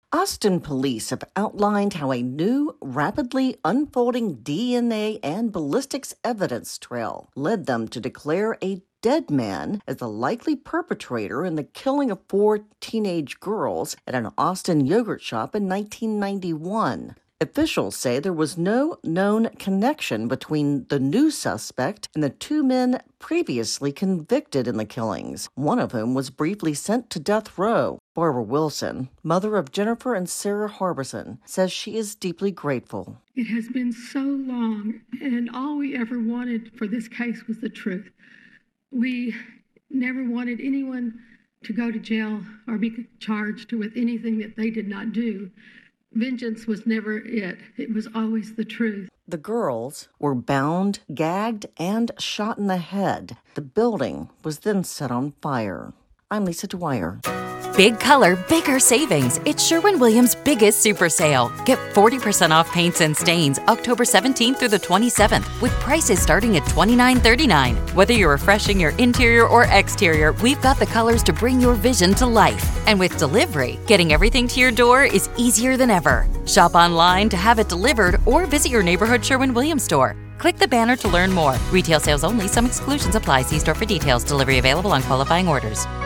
Austin police have outlined how a new, rapidly unfolding DNA and ballistics evidence trail led them to declare a dead man as the likely perpetrator in the killing of 4 teenage girls at an Austin yogurt shop in 1991. Officials say there was no known connection between the new suspect and the 2 men previously convicted in the killings, one of whom was briefly sent to death row. Barbara Wilson, mother of Jennifer and Sarah Harbison, says she is deeply grateful. It has been so long, and all we ever wanted for this case was the truth. We never wanted anyone to go to jail or be charged with anything that they did not do. Vengeance was never it. It was always the truth. The girls were bound, gagged, and shot in the head. The building was then set on fire. I'm Lisa Dwyer. Big color, bigger savings. It's Sherwin-Williams' biggest super sale. Get 40% off paints and stains October 17th through the 27th with prices starting at $29.39. Whether you're refreshing your interior or exterior, we've got the colors to bring your vision to life. And with delivery, getting everything to your door is easier than ever. Shop online to have it delivered or visit your neighborhood Sherwin-Williams store. Click the banner to learn more. Retail sales only. Some exclusions apply. See store for details. Delivery available on qualifying orders.